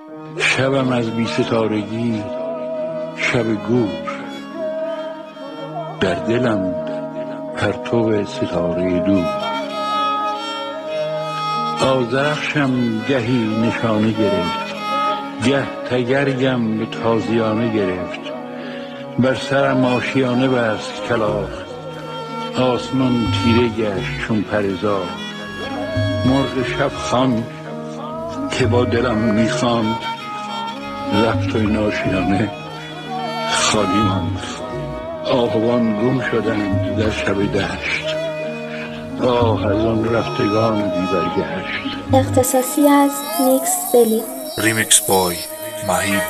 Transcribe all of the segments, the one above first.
شبم از بی ستارگی شب گور، در دلم پرتو ستاره دور. آذرخشم گهی نشانه گرفت، گه تگرگم به تازیانه گرفت. بر سرم آشیانه بست کلاغ، آسمان تیره گشت چون پرزار. مرغ شب خوان که با دلم میخواند، رفت و این آشیانه خالی ماند. آهوان گم شدند در شب دشت، آه از آن رفتگان بی برگشت. اختصاصی از نیکس بلی. ریمیکس بای مهیب.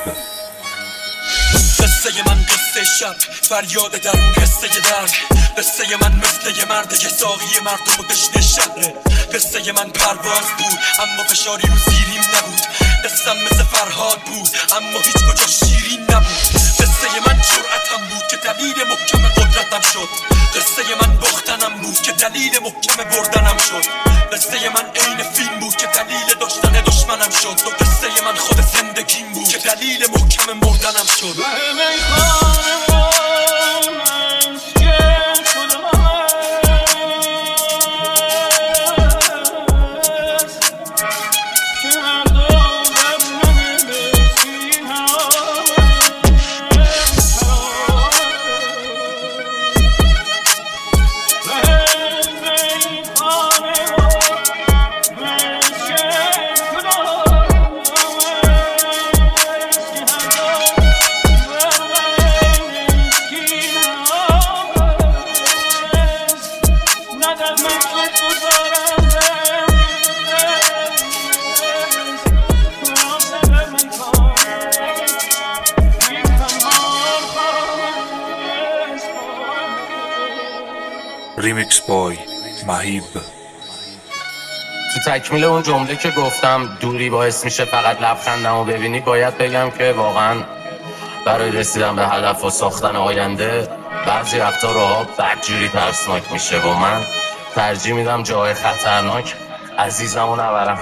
قصه من قصه شب، فریاد درون قصه درد. قصه من مثل یه مرد که ساقی مردم و دشت شهره. قصه من پرواز بود اما فشاری رو زیریم نبود. قصم مثل فرهاد بود اما هیچ کجا شیرین نبود. قصه من جرأتم بود که دلیل محکم قدرتم شد. قصه من بختنم بود که دلیل محکم بردنم شد. قصه من عین فیلم بود که دلیل داشتن دشمنم شد. و قصه من خود زندگیم بود که دلیل محکم مردنم شد. ریمیکس بای مهیب. تو تکمیل اون جمله که گفتم دوری باعث میشه فقط لبخندمو ببینی، باید بگم که واقعا برای رسیدن به هدف و ساختن آینده بعضی وقتا راه‌ها بدجوری ترسناک میشه و من ترجیح میدم جای خطرناک عزیزمو نبرم.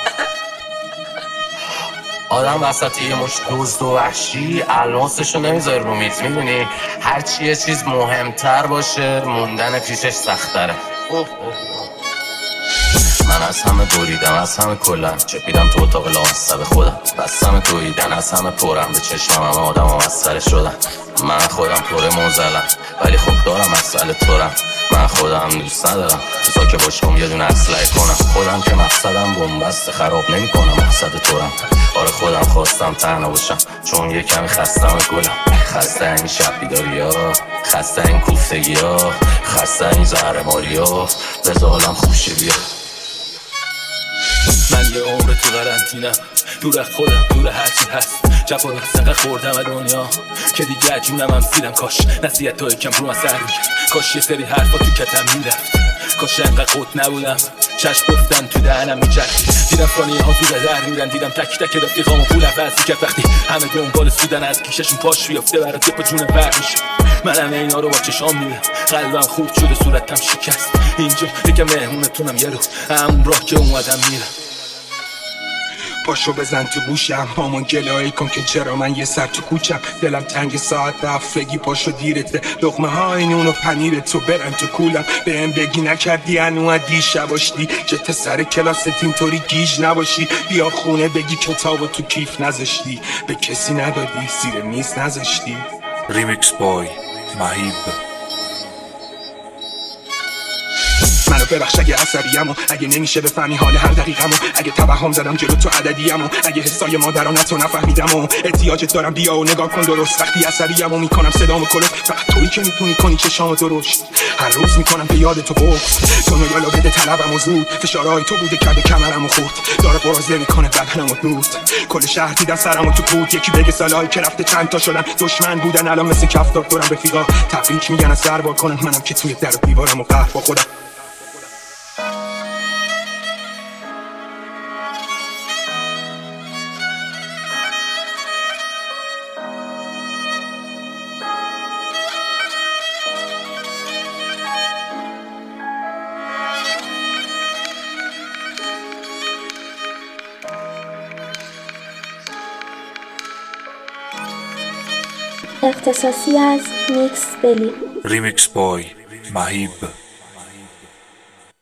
آدم وسط یه مش دزد و وحشی الماسشو نمیذاره رو میز، میدونی هرچی یه چیز مهمتر باشه موندن پیشش سختره. من از همه بریدم، از همه کلم چپیدم تو اتاق لامصب خودم. بستم توییدن از همه پرم، به چشمم همه آدم و مسئله شدن. من خودم پر موزلم ولی خب دارم مسئله تورم. من خودم دوست ندارم تو که باشم یه دونه اسلحه کنم. خودم که مقصدم بنبست خراب نمی کنم، مقصد تورم. آره خودم خواستم تنها باشم چون یه کمی خستم گلم. خسته این شب بیداری ها، خسته این کوفتگی ها، خسته این زهرماری ها. بذارم خوشه بیا. من یه عمر تو قرنطینم، دور از خودم، دور هرچی هست. جفا سقه خوردم از دنیا که دیگه جونم هم سیرم. کاش نصیحت ها یکم رو من سر میکرد، کاش یه سری حرفا تو کتم میرفت، کاش انقدر قط نبودم. چشم گفتن تو دهنم میچرخید، دیدم ثانیه ها زود در میرن. دیدم تک تک رفیقامو پول عوض میکرد وقتی همه دنبال سودن از کیششون پاش بیفته برات دپ جون بر میشه. منم اینا رو با چشام میبینم، قلبم خورد شده صورتم شکست. اینجا دیگه مهمونتونم یه رو همون راه که اومدم میرم. پاشو بزن تو گوشم، مامان گلایی کن که چرا من یه سر تو کوچم. دلم تنگ ساعت رفتگی، پاشو دیرته. لقمه های نون و پنیر تو برن تو کولم. بهم بگی نکردی انو دیشب باشی، جت سر کلاست اینطوری گیج نباشی. بیا خونه بگی کتابو تو کیف نذاشتی، به کسی ندادی زیر میز نذاشتی. ریمیکس بای مهیب. منو ببخش اگه عصبیمو، اگه نمیشه بفهمی حال هر دقیقمو، اگه توهم زدم جلو تو عددیمو، اگه حسای مادرانتو نفهمیدم و احتیاجت دارم بیا و نگاه کن درست. وقتی عصبیمو میکنم صدامو کلوف، فقط تویی که میتونی کنی چشامو درشت. هر روز میکنم به یاد تو بغض، تو یالا بده طلبمو زود. فشارهای تو بوده کرده کمرمو خورد، داره برازه میکنه بدنمو دود. کل شهر دیدن سرمو تو پود، یکی بگه سالایی که رفته چند تا شدن دشمن بودن الان مثل کفتار دورم رفیقا تبریک میگن از سر کنن. منم که توی در و دیوارمو قهر با خودم. اختصاصی از نیکس بلی. ریمیکس بای مهیب.